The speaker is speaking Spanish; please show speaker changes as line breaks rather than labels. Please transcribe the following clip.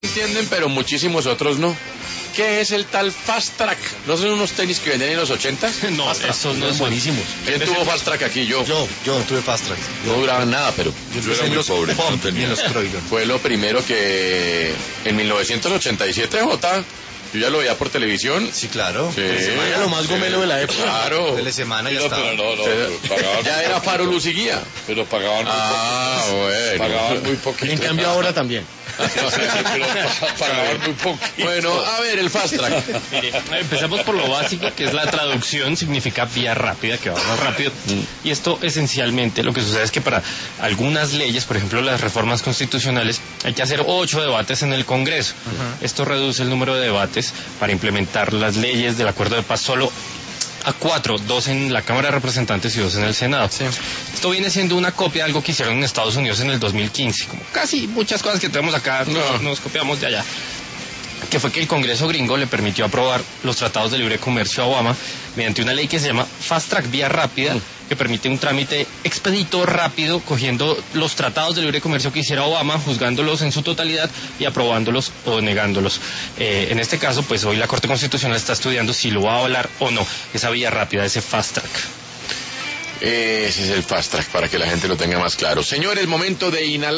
entienden, pero muchísimos otros no. ¿Qué es el tal Fast Track? ¿No son unos tenis que venden en los 80s?
No, esos no son buenísimos.
¿Quién tuvo Fast Track aquí? Yo
tuve Fast Track.
No duraban nada, pero
Yo era muy pobre, no tenía. En los Croydon.
fue lo primero que en 1987, Jota, yo ya lo veía por televisión.
Sí, claro.
Sí.
Era lo más gomelo de la época.
Claro.
Telesemana ya
No,
estaba.
pero no, pagaban,
Ya era Faro, Luz y Guía.
pero pagaban muy
Bueno.
pagaban muy poquito.
En cambio ahora también.
Pero pagaban muy poquito.
Bueno, a ver, el Fast Track.
Mire, empecemos por lo básico, que es la traducción, significa vía rápida, que va más rápido. Y esto esencialmente lo que sucede es que para algunas leyes, por ejemplo las reformas constitucionales, hay que hacer 8 debates en el Congreso. Esto reduce el número de debates para implementar las leyes del acuerdo de paz solo a 4, 2 en la Cámara de Representantes y 2 en el Senado.
Sí.
Esto viene siendo una copia de algo que hicieron en Estados Unidos en el 2015, como casi muchas cosas que tenemos acá, nos copiamos de allá, que fue que el Congreso gringo le permitió aprobar los tratados de libre comercio a Obama mediante una ley que se llama Fast Track, vía rápida, que permite un trámite expedito, rápido, cogiendo los tratados de libre comercio que hiciera Obama, juzgándolos en su totalidad y aprobándolos o negándolos. En este caso, pues hoy la Corte Constitucional está estudiando si lo va a avalar o no, esa vía rápida, ese Fast Track.
Ese es el Fast Track, para que la gente lo tenga más claro. Señores, momento de inhalar.